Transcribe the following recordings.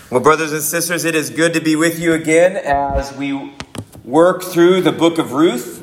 Well, brothers and sisters, it is good to be with you again as we work through the book of Ruth.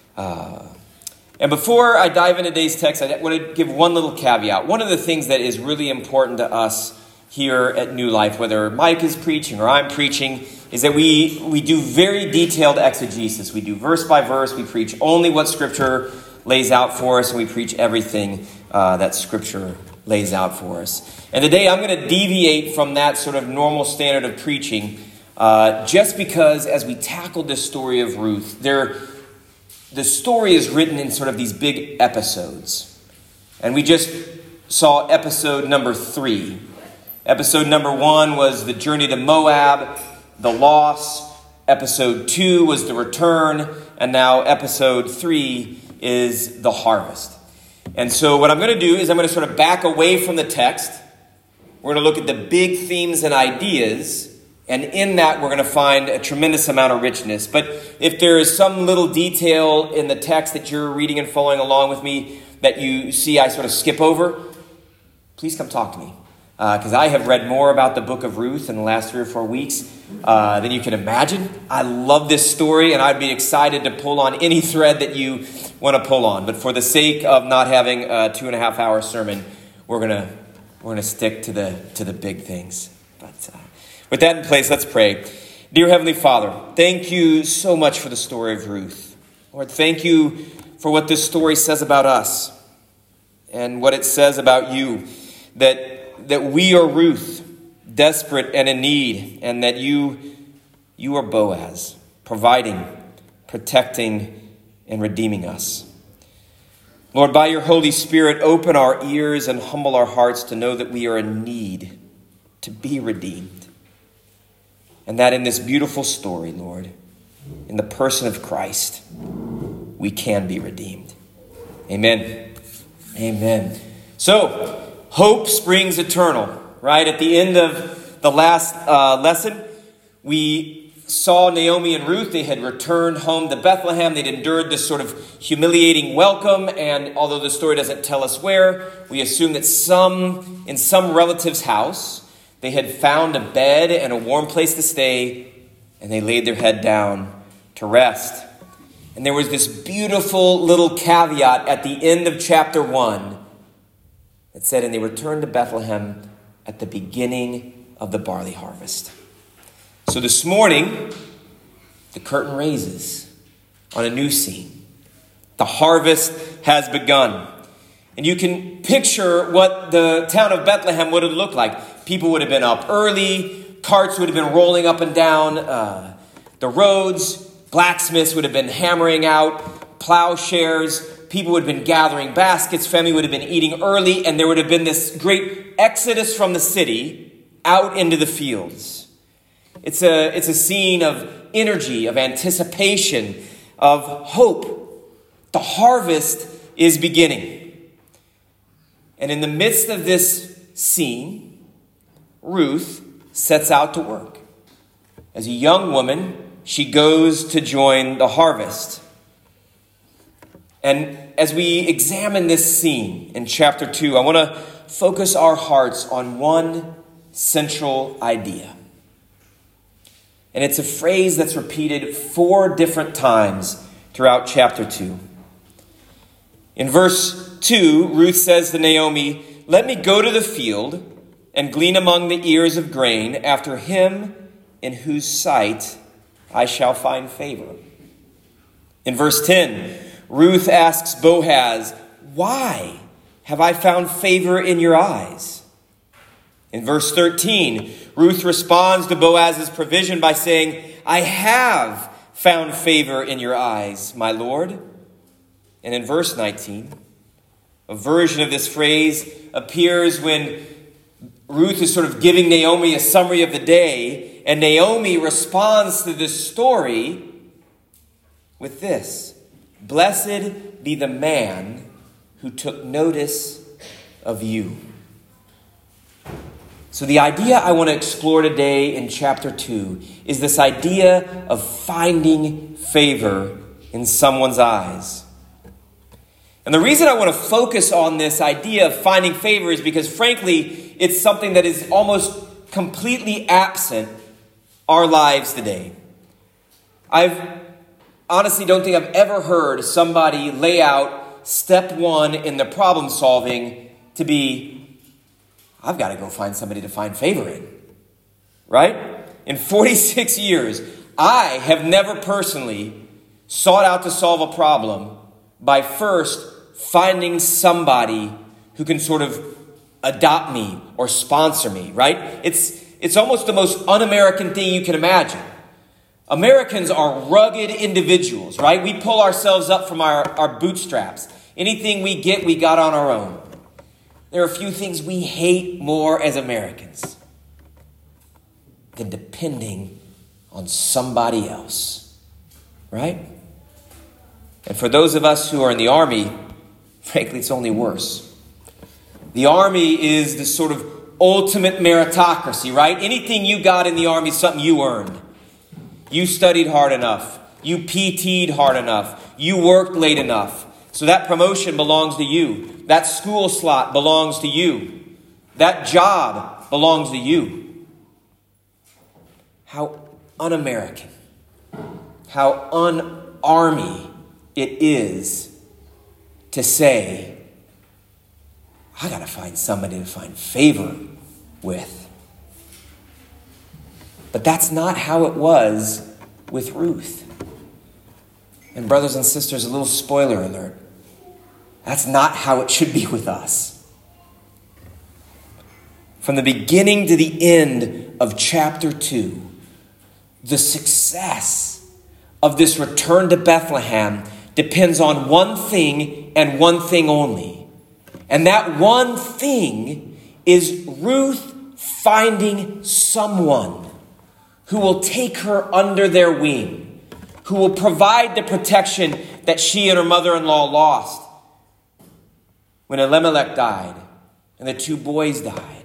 And before I dive into today's text, I want to give one little caveat. One of the things that is really important to us here at New Life, whether Mike is preaching or I'm preaching, is that we do very detailed exegesis. We do verse by verse. We preach only what Scripture lays out for us, and we preach everything that Scripture lays out for us. And today I'm going to deviate from that sort of normal standard of preaching just because as we tackle this story of Ruth, the story is written in sort of these big episodes. And we just saw episode number 3. Episode number 1 was the journey to Moab, the loss. Episode 2 was the return. And now episode 3 is the harvest. And so what I'm going to do is I'm going to sort of back away from the text. We're going to look at the big themes and ideas. And in that, we're going to find a tremendous amount of richness. But if there is some little detail in the text that you're reading and following along with me that you see I sort of skip over, please come talk to me. Because I have read more about the book of Ruth in the last 3 or 4 weeks than you can imagine. I love this story, and I'd be excited to pull on any thread that you want to pull on. But for the sake of not having a 2.5-hour sermon, we're gonna stick to the big things. But with that in place, let's pray. Dear Heavenly Father, thank you so much for the story of Ruth. Lord, thank you for what this story says about us and what it says about you, that we are Ruth, desperate and in need, and that you are Boaz, providing, protecting, and redeeming us. Lord, by your Holy Spirit, open our ears and humble our hearts to know that we are in need to be redeemed. And that in this beautiful story, Lord, in the person of Christ, we can be redeemed. Amen. Amen. So, hope springs eternal, right? At the end of the last lesson, we saw Naomi and Ruth. They had returned home to Bethlehem. They'd endured this sort of humiliating welcome. And although the story doesn't tell us where, we assume that in some relative's house, they had found a bed and a warm place to stay, and they laid their head down to rest. And there was this beautiful little caveat at the end of chapter 1 that said, and they returned to Bethlehem at the beginning of the barley harvest. So this morning, the curtain raises on a new scene. The harvest has begun. And you can picture what the town of Bethlehem would have looked like. People would have been up early. Carts would have been rolling up and down the roads. Blacksmiths would have been hammering out plowshares. People would have been gathering baskets. Family would have been eating early. And there would have been this great exodus from the city out into the fields. It's a scene of energy, of anticipation, of hope. The harvest is beginning. And in the midst of this scene, Ruth sets out to work. As a young woman, she goes to join the harvest. And as we examine this scene in chapter 2, I want to focus our hearts on one central idea. And it's a phrase that's repeated 4 different times throughout chapter 2. In verse 2, Ruth says to Naomi, "Let me go to the field and glean among the ears of grain after him in whose sight I shall find favor." In verse 10, Ruth asks Boaz, "Why have I found favor in your eyes?" In verse 13, Ruth responds to Boaz's provision by saying, "I have found favor in your eyes, my Lord." And in verse 19, a version of this phrase appears when Ruth is sort of giving Naomi a summary of the day, and Naomi responds to this story with this: "Blessed be the man who took notice of you." So the idea I want to explore today in chapter 2 is this idea of finding favor in someone's eyes. And the reason I want to focus on this idea of finding favor is because, frankly, it's something that is almost completely absent our lives today. I honestly don't think I've ever heard somebody lay out step one in the problem solving to be, I've got to go find somebody to find favor in. Right? In 46 years, I have never personally sought out to solve a problem by first finding somebody who can sort of adopt me or sponsor me, right? It's almost the most un-American thing you can imagine. Americans are rugged individuals, right? We pull ourselves up from our bootstraps. Anything we get, we got on our own. There are a few things we hate more as Americans than depending on somebody else, right? And for those of us who are in the Army, frankly, it's only worse. The Army is the sort of ultimate meritocracy, right? Anything you got in the Army is something you earned. You studied hard enough. You PT'd hard enough. You worked late enough. So that promotion belongs to you. That school slot belongs to you. That job belongs to you. How un-American, how un-Army it is to say, I got to find somebody to find favor with. But that's not how it was with Ruth. And brothers and sisters, a little spoiler alert. That's not how it should be with us. From the beginning to the end of chapter 2, the success of this return to Bethlehem depends on one thing and one thing only. And that one thing is Ruth finding someone who will take her under their wing, who will provide the protection that she and her mother-in-law lost when Elimelech died and the two boys died.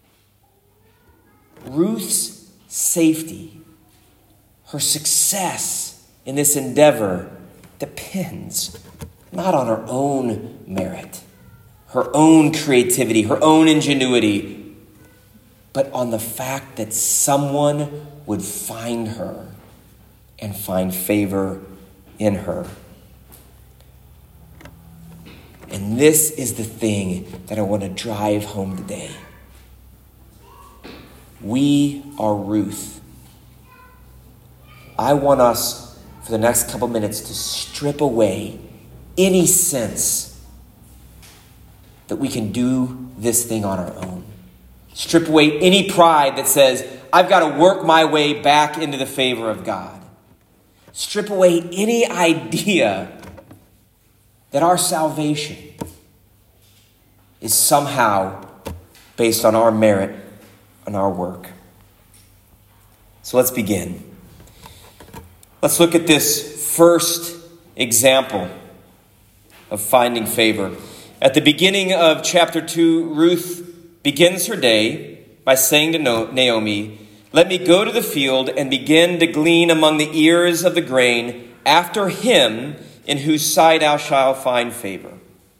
Ruth's safety, her success in this endeavor depends not on her own merit, her own creativity, her own ingenuity, but on the fact that someone would find her and find favor in her. And this is the thing that I want to drive home today. We are Ruth. I want us, for the next couple minutes, to strip away any sense that we can do this thing on our own. Strip away any pride that says, I've got to work my way back into the favor of God. Strip away any idea that our salvation is somehow based on our merit and our work. So let's begin. Let's look at this first example of finding favor. At the beginning of chapter 2, Ruth begins her day by saying to Naomi, "Let me go to the field and begin to glean among the ears of the grain after him in whose sight thou shalt find favor."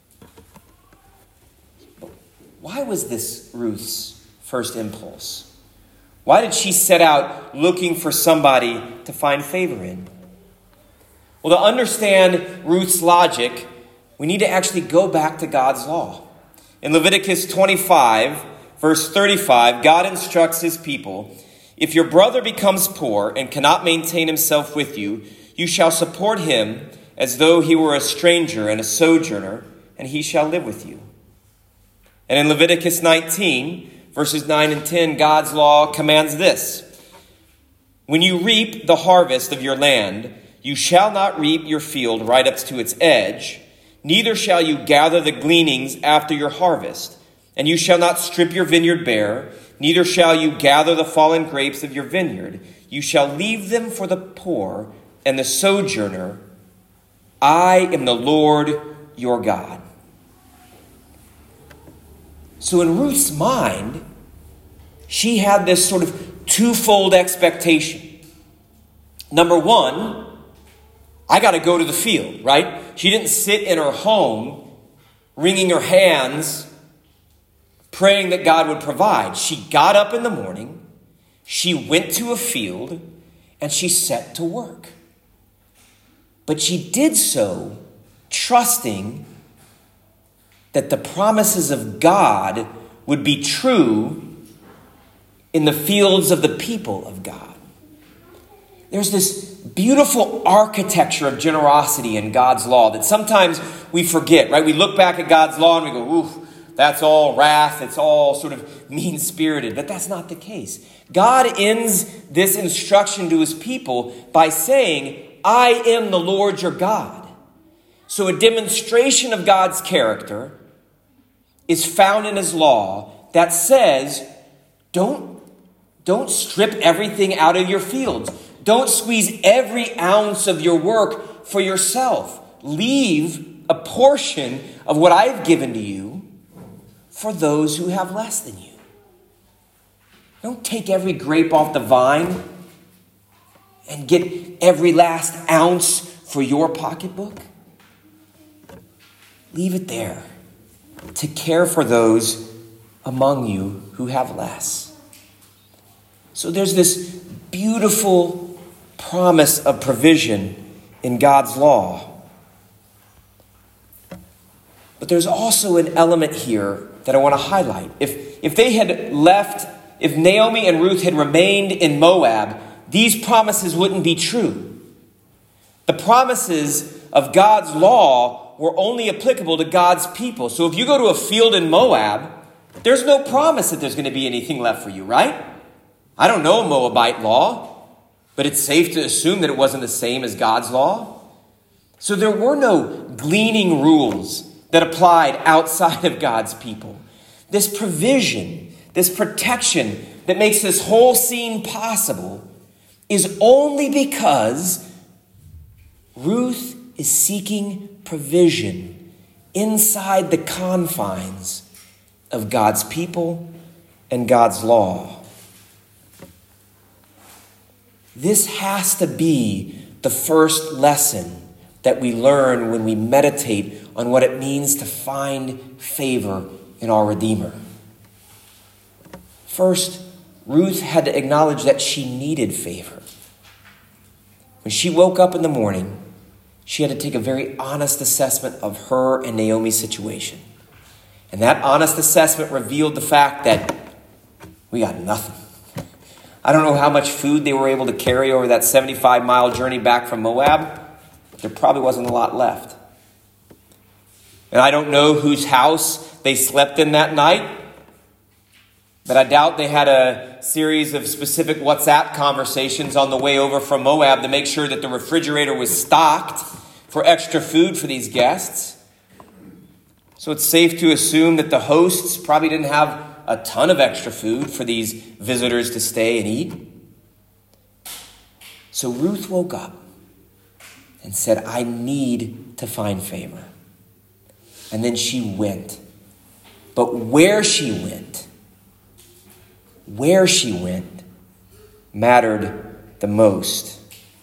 Why was this Ruth's first impulse? Why did she set out looking for somebody to find favor in? Well, to understand Ruth's logic, we need to actually go back to God's law. In Leviticus 25, verse 35, God instructs his people, "If your brother becomes poor and cannot maintain himself with you, you shall support him as though he were a stranger and a sojourner, and he shall live with you." And in Leviticus 19, verses 9 and 10, God's law commands this: "When you reap the harvest of your land, you shall not reap your field right up to its edge, neither shall you gather the gleanings after your harvest, and you shall not strip your vineyard bare, neither shall you gather the fallen grapes of your vineyard. You shall leave them for the poor and the sojourner. I am the Lord your God." So in Ruth's mind, she had this sort of twofold expectation. Number one, I got to go to the field, right? She didn't sit in her home wringing her hands, praying that God would provide. She got up in the morning She went to a field and she set to work. But she did so trusting that the promises of God would be true in the fields of the people of God. There's this beautiful architecture of generosity in God's law that sometimes we forget, right? We look back at God's law and we go, ooh, that's all wrath. It's all sort of mean-spirited. But that's not the case. God ends this instruction to his people by saying, I am the Lord your God. So a demonstration of God's character is found in his law that says, don't strip everything out of your fields. Don't squeeze every ounce of your work for yourself. Leave a portion of what I've given to you for those who have less than you. Don't take every grape off the vine and get every last ounce for your pocketbook. Leave it there to care for those among you who have less. So there's this beautiful promise of provision in God's law. But there's also an element here that I want to highlight. If they had left, if Naomi and Ruth had remained in Moab, these promises wouldn't be true. The promises of God's law were only applicable to God's people. So if you go to a field in Moab, there's no promise that there's going to be anything left for you, right? I don't know Moabite law, but it's safe to assume that it wasn't the same as God's law. So there were no gleaning rules that applied outside of God's people. This provision, this protection that makes this whole scene possible is only because Ruth is seeking provision inside the confines of God's people and God's law. This has to be the first lesson that we learn when we meditate on what it means to find favor in our Redeemer. First, Ruth had to acknowledge that she needed favor. When she woke up in the morning, she had to take a very honest assessment of her and Naomi's situation. And that honest assessment revealed the fact that we got nothing. I don't know how much food they were able to carry over that 75-mile journey back from Moab. There probably wasn't a lot left. And I don't know whose house they slept in that night, but I doubt they had a series of specific WhatsApp conversations on the way over from Moab to make sure that the refrigerator was stocked for extra food for these guests. So it's safe to assume that the hosts probably didn't have a ton of extra food for these visitors to stay and eat. So Ruth woke up and said, I need to find favor. And then she went. But where she went mattered the most.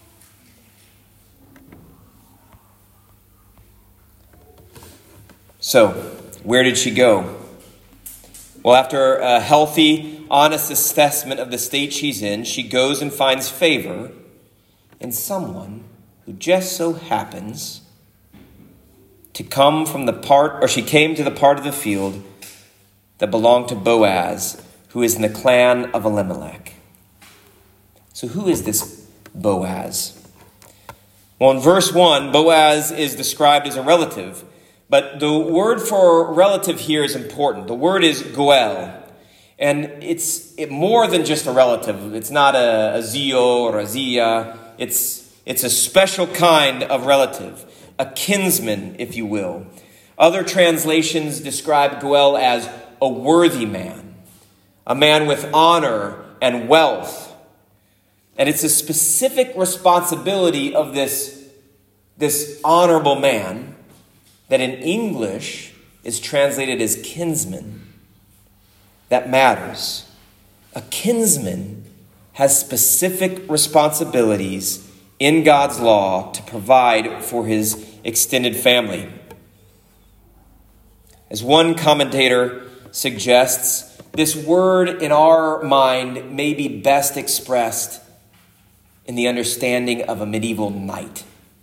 So, where did she go? Well, after a healthy, honest assessment of the state she's in, she goes and finds favor in someone who just so happens to come from the part, or she came to the part of the field that belonged to Boaz, who is in the clan of Elimelech. So who is this Boaz? Well, in verse 1, Boaz is described as a relative. But the word for relative here is important. The word is goel. And it's more than just a relative. It's not a zio or a zia. It's a special kind of relative. A kinsman, if you will. Other translations describe goel as a worthy man. A man with honor and wealth. And it's a specific responsibility of this honorable man that in English is translated as kinsman, that matters. A kinsman has specific responsibilities in God's law to provide for his extended family. As one commentator suggests, this word in our mind may be best expressed in the understanding of a medieval knight.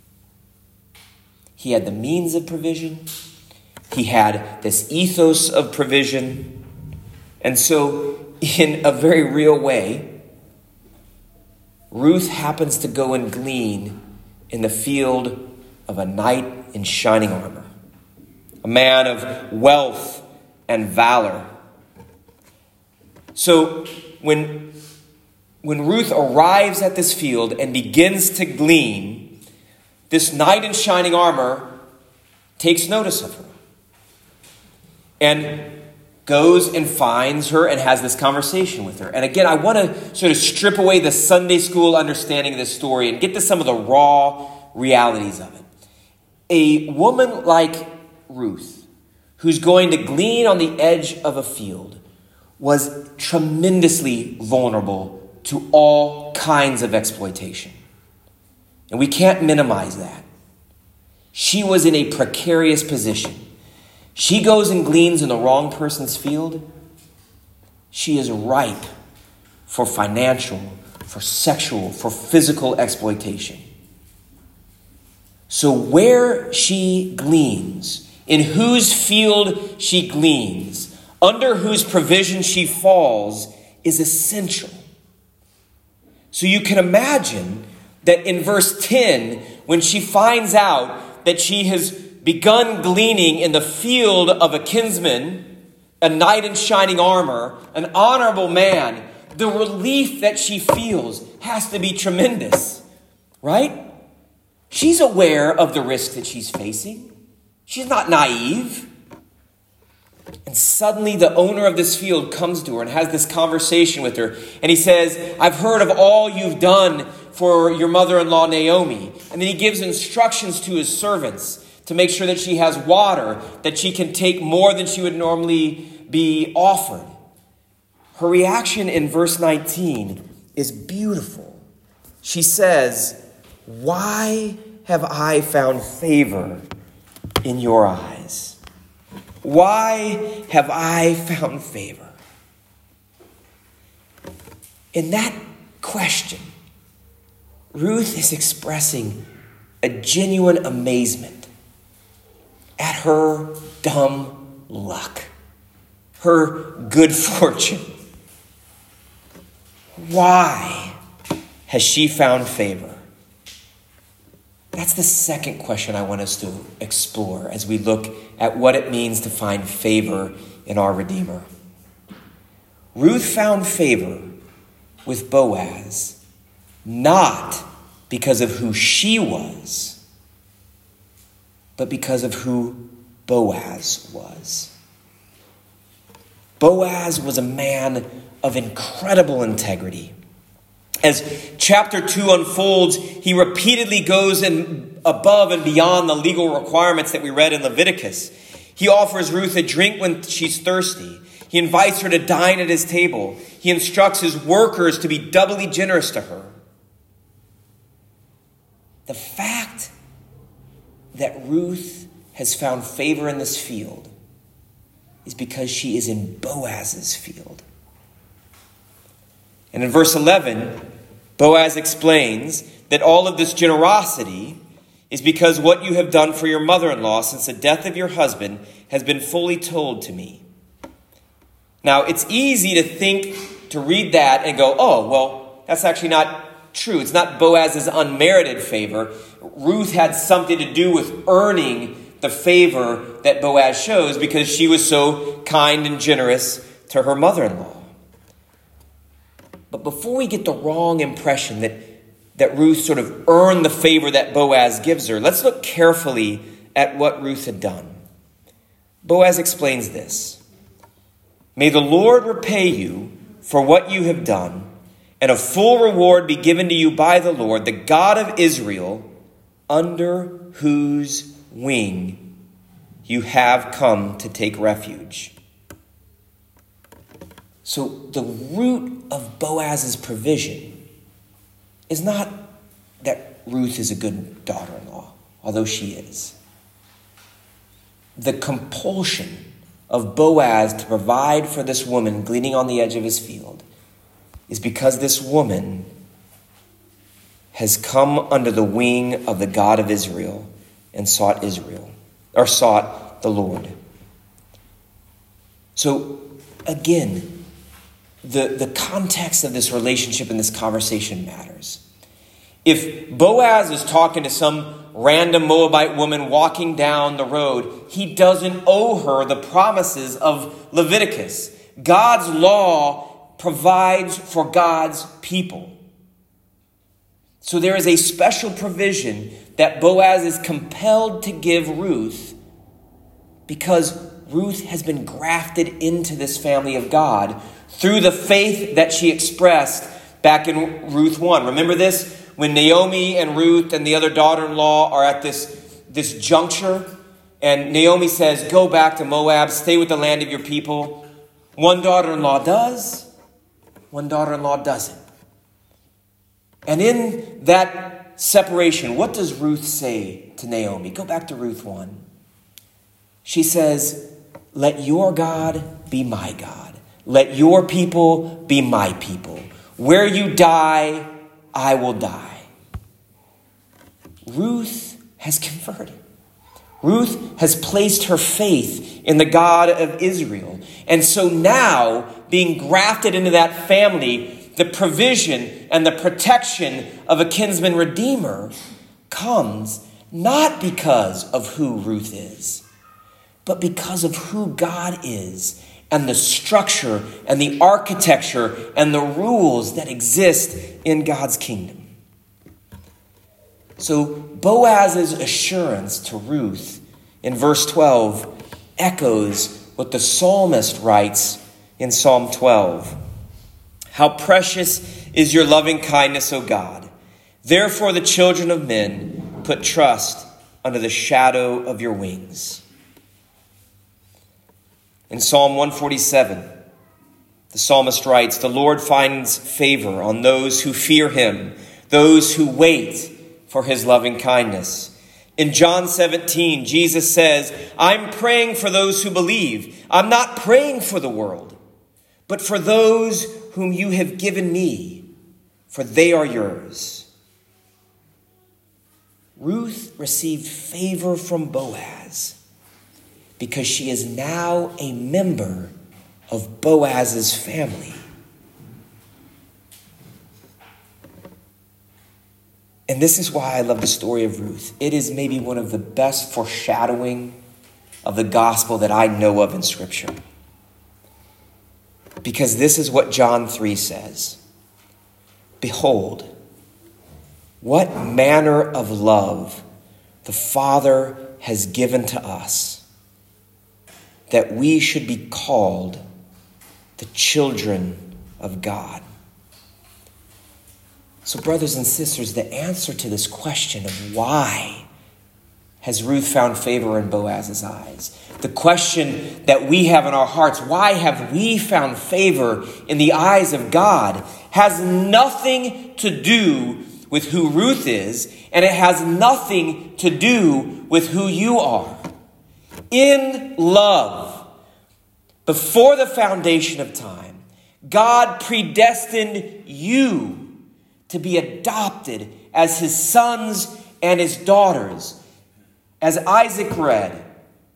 He had the means of provision. He had this ethos of provision. And so, in a very real way, Ruth happens to go and glean in the field of a knight in shining armor, a man of wealth and valor. So when Ruth arrives at this field and begins to glean, this knight in shining armor takes notice of her and goes and finds her and has this conversation with her. And again, I want to sort of strip away the Sunday school understanding of this story and get to some of the raw realities of it. A woman like Ruth, who's going to glean on the edge of a field, was tremendously vulnerable to all kinds of exploitation. And we can't minimize that. She was in a precarious position. She goes and gleans in the wrong person's field. She is ripe for financial, for sexual, for physical exploitation. So where she gleans, in whose field she gleans, under whose provision she falls, is essential. So you can imagine that in verse 10, when she finds out that she has begun gleaning in the field of a kinsman, a knight in shining armor, an honorable man, the relief that she feels has to be tremendous, right? She's aware of the risk that she's facing. She's not naive. And suddenly the owner of this field comes to her and has this conversation with her. And he says, I've heard of all you've done for your mother-in-law Naomi. And then he gives instructions to his servants to make sure that she has water, that she can take more than she would normally be offered. Her reaction in verse 19 is beautiful. She says, why have I found favor in your eyes? Why have I found favor? In that question, Ruth is expressing a genuine amazement at her dumb luck, her good fortune. Why has she found favor? That's the second question I want us to explore as we look at what it means to find favor in our Redeemer. Ruth found favor with Boaz, not because of who she was, but because of who Boaz was. Boaz was a man of incredible integrity. As chapter 2 unfolds, he repeatedly goes above and beyond the legal requirements that we read in Leviticus. He offers Ruth a drink when she's thirsty. He invites her to dine at his table. He instructs his workers to be doubly generous to her. The fact that Ruth has found favor in this field is because she is in Boaz's field. And in verse 11, Boaz explains that all of this generosity is because what you have done for your mother-in-law since the death of your husband has been fully told to me. Now, it's easy to read that and go, oh, well, that's actually not true. It's not Boaz's unmerited favor. Ruth had something to do with earning the favor that Boaz shows because she was so kind and generous to her mother-in-law. But before we get the wrong impression that Ruth sort of earned the favor that Boaz gives her, let's look carefully at what Ruth had done. Boaz explains this. May the Lord repay you for what you have done, and a full reward be given to you by the Lord, the God of Israel, under whose wing you have come to take refuge. So the root of Boaz's provision is not that Ruth is a good daughter-in-law, although she is. The compulsion of Boaz to provide for this woman gleaning on the edge of his field is because this woman has come under the wing of the God of Israel and sought the Lord. So again, the context of this relationship and this conversation matters. If Boaz is talking to some random Moabite woman walking down the road, he doesn't owe her the promises of Leviticus. God's law provides for God's people. So there is a special provision that Boaz is compelled to give Ruth because Ruth has been grafted into this family of God through the faith that she expressed back in Ruth 1. Remember this? When Naomi and Ruth and the other daughter-in-law are at this juncture, and Naomi says, go back to Moab, stay with the land of your people. One daughter-in-law does, one daughter-in-law doesn't. And in that separation, what does Ruth say to Naomi? Go back to Ruth 1. She says, let your God be my God. Let your people be my people. Where you die, I will die. Ruth has converted. Ruth has placed her faith in the God of Israel. And so now, being grafted into that family, the provision and the protection of a kinsman redeemer comes not because of who Ruth is, but because of who God is and the structure and the architecture and the rules that exist in God's kingdom. So Boaz's assurance to Ruth in verse 12 echoes what the psalmist writes in Psalm 12. How precious is your loving kindness, O God. Therefore the children of men put trust under the shadow of your wings. In Psalm 147, the psalmist writes, the Lord finds favor on those who fear him, those who wait for his loving kindness. In John 17, Jesus says, I'm praying for those who believe. I'm not praying for the world, but for those whom you have given me, for they are yours. Ruth received favor from Boaz because she is now a member of Boaz's family. And this is why I love the story of Ruth. It is maybe one of the best foreshadowing of the gospel that I know of in Scripture. Because this is what John 3 says. Behold, what manner of love the Father has given to us, that we should be called the children of God. So brothers and sisters, the answer to this question of why has Ruth found favor in Boaz's eyes, the question that we have in our hearts, why have we found favor in the eyes of God, has nothing to do with who Ruth is, and it has nothing to do with who you are. In love, before the foundation of time, God predestined you to be adopted as his sons and his daughters. As Isaac read,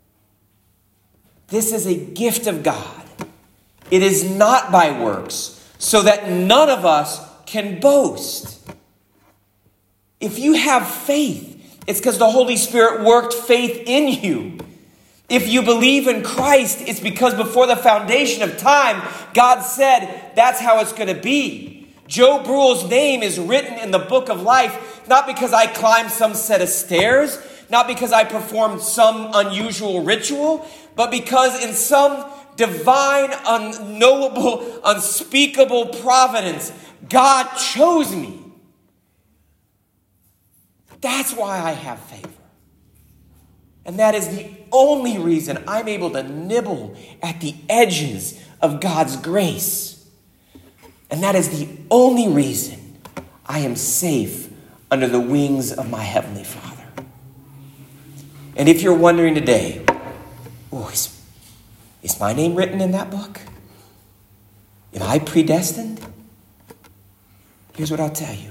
this is a gift of God. It is not by works, so that none of us can boast. If you have faith, it's because the Holy Spirit worked faith in you. If you believe in Christ, it's because before the foundation of time, God said that's how it's going to be. Joe Brule's name is written in the book of life, not because I climbed some set of stairs, not because I performed some unusual ritual, but because in some divine, unknowable, unspeakable providence, God chose me. That's why I have favor. And that is the only reason I'm able to nibble at the edges of God's grace. And that is the only reason I am safe under the wings of my Heavenly Father. And if you're wondering today, Is my name written in that book? Am I predestined? Here's what I'll tell you.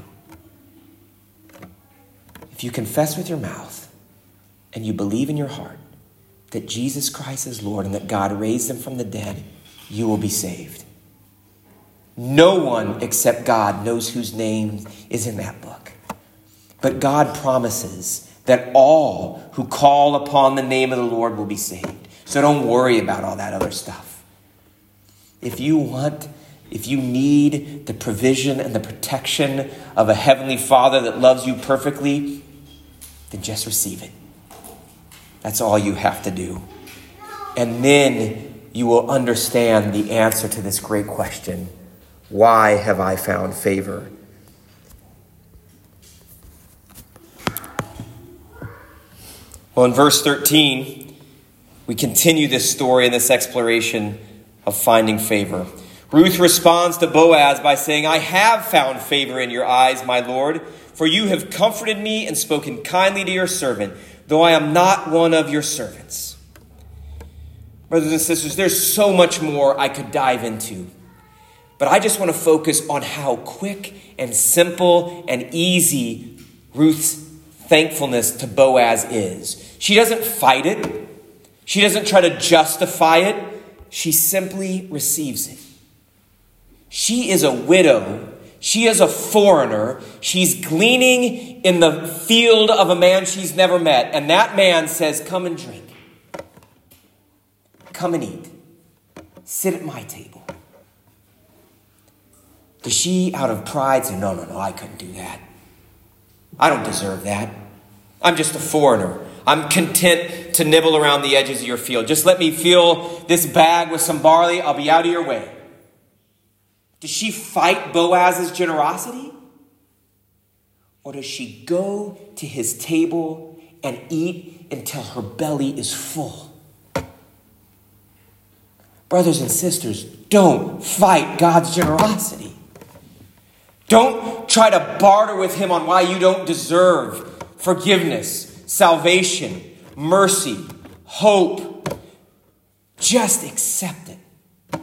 If you confess with your mouth and you believe in your heart that Jesus Christ is Lord and that God raised him from the dead, you will be saved. No one except God knows whose name is in that book. But God promises that all who call upon the name of the Lord will be saved. So don't worry about all that other stuff. If you need the provision and the protection of a heavenly Father that loves you perfectly, then just receive it. That's all you have to do. And then you will understand the answer to this great question. Why have I found favor? Well, in verse 13, we continue this story and this exploration of finding favor. Ruth responds to Boaz by saying, I have found favor in your eyes, my Lord, for you have comforted me and spoken kindly to your servant, though I am not one of your servants. Brothers and sisters, there's so much more I could dive into. But I just want to focus on how quick and simple and easy Ruth's thankfulness to Boaz is. She doesn't fight it. She doesn't try to justify it. She simply receives it. She is a widow. She is a foreigner. She's gleaning in the field of a man she's never met. And that man says, come and drink. Come and eat. Sit at my table. Does she, out of pride, say, no, I couldn't do that. I don't deserve that. I'm just a foreigner. I'm content to nibble around the edges of your field. Just let me fill this bag with some barley. I'll be out of your way. Does she fight Boaz's generosity? Or does she go to his table and eat until her belly is full? Brothers and sisters, don't fight God's generosity. Don't try to barter with him on why you don't deserve forgiveness, salvation, mercy, hope. Just accept it.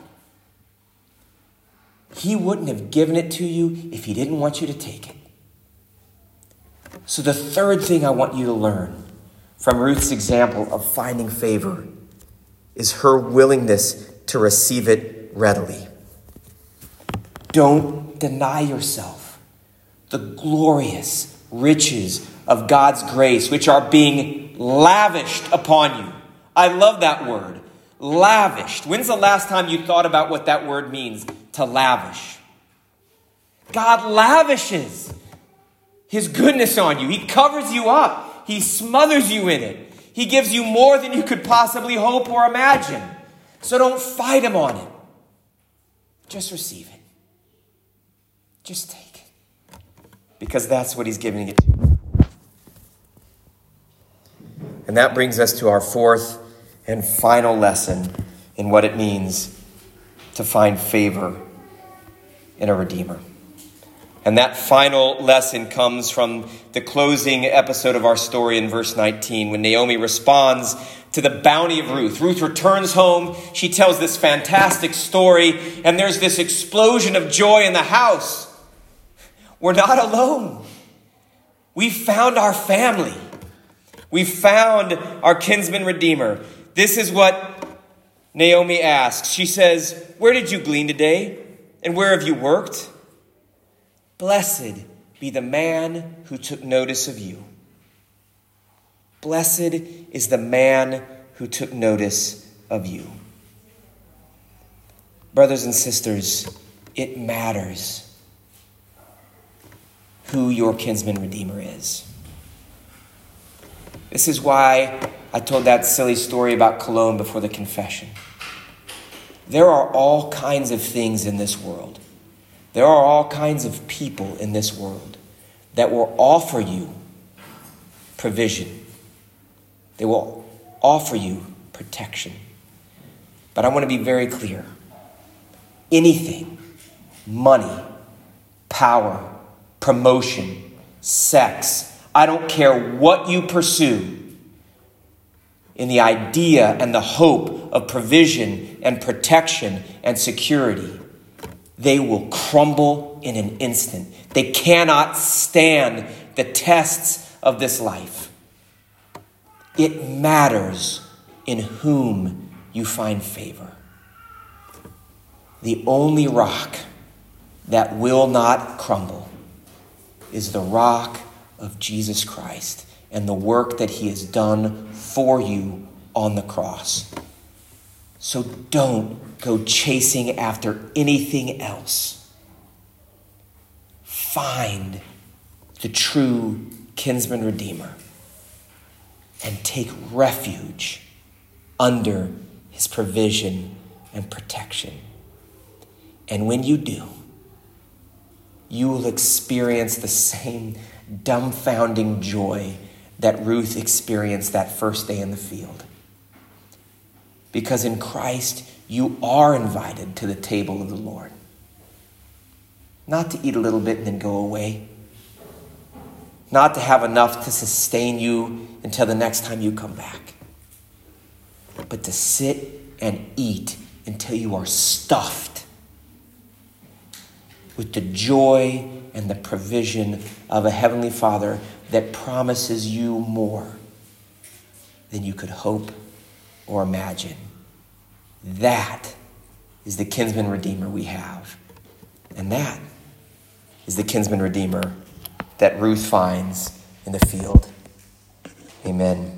He wouldn't have given it to you if he didn't want you to take it. So the third thing I want you to learn from Ruth's example of finding favor is her willingness to receive it readily. Don't deny yourself the glorious riches of God's grace, which are being lavished upon you. I love that word, lavished. When's the last time you thought about what that word means, to lavish? God lavishes his goodness on you. He covers you up. He smothers you in it. He gives you more than you could possibly hope or imagine. So don't fight him on it. Just receive it. Just take it. Because that's what he's giving it to you. And that brings us to our fourth and final lesson in what it means to find favor in a Redeemer. And that final lesson comes from the closing episode of our story in verse 19, when Naomi responds to the bounty of Ruth. Ruth returns home. She tells this fantastic story, and there's this explosion of joy in the house. We're not alone. We found our family. We found our kinsman redeemer. This is what Naomi asks. She says, "Where did you glean today? And where have you worked? Blessed be the man who took notice of you." Blessed is the man who took notice of you. Brothers and sisters, it matters who your kinsman redeemer is. This is why I told that silly story about cologne before the confession. There are all kinds of things in this world. There are all kinds of people in this world that will offer you provision. They will offer you protection. But I want to be very clear. Anything, money, power, promotion, sex, I don't care what you pursue, in the idea and the hope of provision and protection and security, they will crumble in an instant. They cannot stand the tests of this life. It matters in whom you find favor. The only rock that will not crumble is the rock of Jesus Christ and the work that he has done for you on the cross. So don't go chasing after anything else. Find the true kinsman redeemer and take refuge under his provision and protection. And when you do, you will experience the same dumbfounding joy that Ruth experienced that first day in the field. Because in Christ, you are invited to the table of the Lord. Not to eat a little bit and then go away. Not to have enough to sustain you until the next time you come back. But to sit and eat until you are stuffed with the joy and the provision of a Heavenly Father that promises you more than you could hope or imagine. That is the kinsman redeemer we have. And that is the kinsman redeemer that Ruth finds in the field. Amen.